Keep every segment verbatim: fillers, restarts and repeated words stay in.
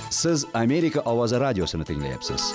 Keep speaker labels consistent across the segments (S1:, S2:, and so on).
S1: Siz Amerika ovozi radiosini tinglayapsiz.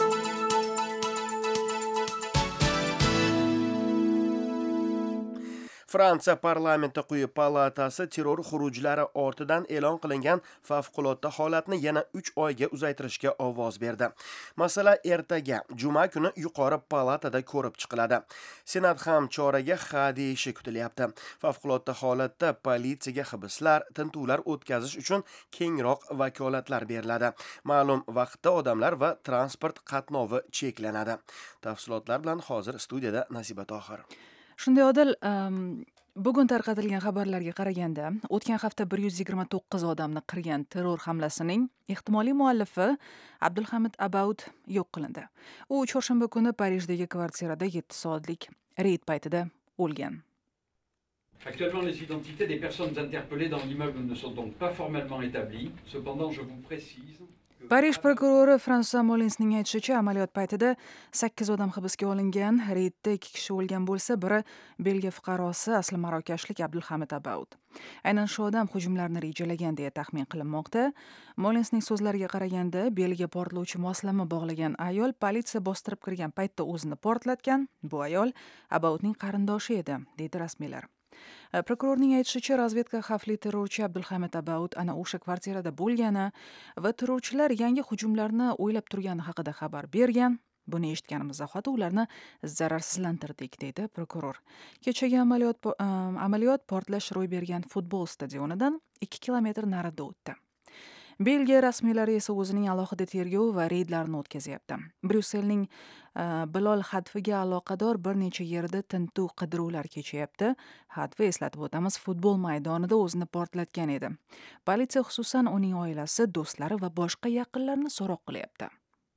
S2: Fransiya parlamenti quyi palatasi terror xurujlari ortidan e'lon qilingan favqulodda holatni yana uch oyga uzaytirishga ovoz berdi. Masala ertaga, juma kuni yuqori palatada ko'rib chiqiladi. Senat ham choraga ha deyishi kutilyapti. Favqulodda holatda politsiyaga hibslar, tintuvlar o'tkazish uchun kengroq vakolatlar beriladi. Ma'lum vaqtda odamlar va transport qatnovi cheklanadi. Tafsilotlar bilan hozir studiyada Nasiba Tohir.
S3: Shunday Odil, bugun tarqatilgan xabarlarga qaraganda, o'tgan hafta bir yuz yigirma to'qqiz odamni qirgan terror hamlasining ehtimoliy muallifi Abdulhamid Abaud yo'q qilindi. U chorshanba kuni Parijdagi kvartirada yetti soatlik reyd paytida o'lgan.
S4: Actuellement, les identités des personnes interpellées dans l'immeuble ne sont donc pas formellement établies. Cependant, je vous précise
S3: Parij prokurori François Molinsning aytishicha, amaliyot paytida sakkiz odam hibsga olingan. Reydda ikki kishi o'lgan bo'lsa, biri Belgiya fuqarosi asli marokashlik Abdulhamid Abaud. Aynan shu odam hujumlarni rejalagan deya taxmin qilinmoqda. Molinsning so'zlariga qaraganda, beliga portlovchi moslama bog'lagan ayol politsiya bostirib kirgan paytda o'zini portlatgan. Bu ayol Abaudning qarindoshi edi, deydi rasmiylar. Prokurorning aytishicha, razvedka xavfli terrorchi Abdulhamid Abaud ana o'sha kvartirada bo'lgani va terrorchilar yangi hujumlarni o'ylab turgani haqida xabar bergan. Buni eshitganimiz zahoti ularni zararsizlantirdik, deydi prokuror. Kechagi amaliyot amaliyot portlash ro'y bergan futbol stadionidan ikki kilometr narida o'tdi. Belgiya rasmiylari esa o'zining alohida tergov va reydlarni o'tkazyapti. Bryusselning Bilol hadfiga aloqador bir necha yerda tintuv qidiruvlar kechayapti. Hadfi, eslatib o'tamiz, futbol maydonida o'zini portlatgan edi. Politsiya xususan uning oilasi, do'stlari va boshqa yaqinlarini so'roq qilyapti.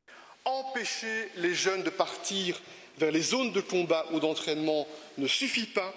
S5: Empêcher les jeunes de partir vers les zones de combat ou d'entraînement ne suffit pas.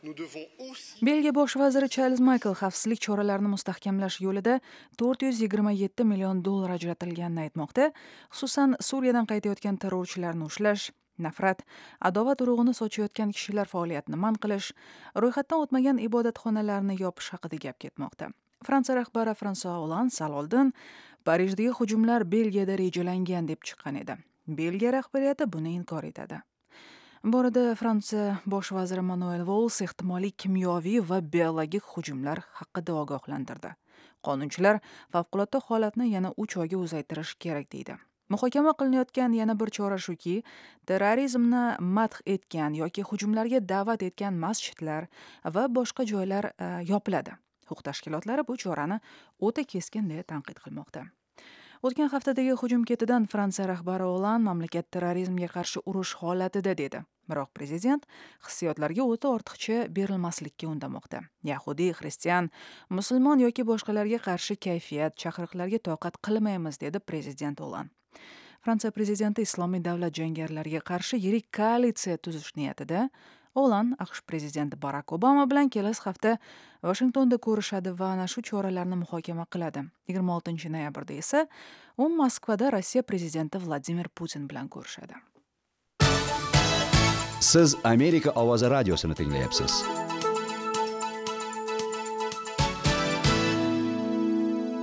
S3: Belgiya bosh vaziri Charles Michel xavfsizlik choralarini mustahkamlash yo'lida to'rt yuz yigirma yetti million dollar ajratilganini aytmoqda. Xususan, Suriyadan qaytayotgan terrorchilarni ushlash, nafrat, adovat urug'ini sochayotgan kishilar faoliyatini man qilish, ro'yxatdan o'tmagan ibodatxonalarni yopish haqida gap ketmoqda. Fransiya rahbari François Hollande sal oldin Parijdagi hujumlar Belgiyada rejalangan deb chiqqan edi. Belgiya rahbariyati buni inkor etadi. Bu arada Fransiya bosh vaziri Manuel Valls ehtimoliy kimyoviy va biologik hujumlar haqida ogohlantirdi. Qonunchilar favqulodda holatni yana uch oyga uzaytirish kerak deydi. Muhokama qilinayotgan yana bir chora shuki, terrorizmni madh etgan yoki hujumlarga da'vat etgan masjidlar va boshqa joylar yopiladi. Huquq tashkilotlari bu chorani o'ta keskin deya tanqid qilmoqda. O'tgan haftadagi hujum ketidan Fransiya rahbari Hollande mamlakat terrorizmga qarshi urush holatida dedi. Biroq prezident hissiyotlarga o'ta ortiqcha berilmaslikka undamoqda. Yahudiy, xristian, musulmon yoki boshqalarga qarshi kayfiyat, chaqiriqlarga toqat qilmaymiz, dedi prezident Hollande. Fransiya prezidenti Islomiy davlat jangarilariga qarshi yirik koalitsiya tuzish niyatida. Hollande AQSh prezidenti Barack Obama bilan kelasi hafta Washingtonda ko'rishadi va ana shu choralarni muhokama qiladi. yigirma oltinchi noyabrda esa u Moskvada Rossiya prezidenti Vladimir Putin bilan ko'rishadi.
S1: Siz Amerika ovozi radiosini tinglayapsiz.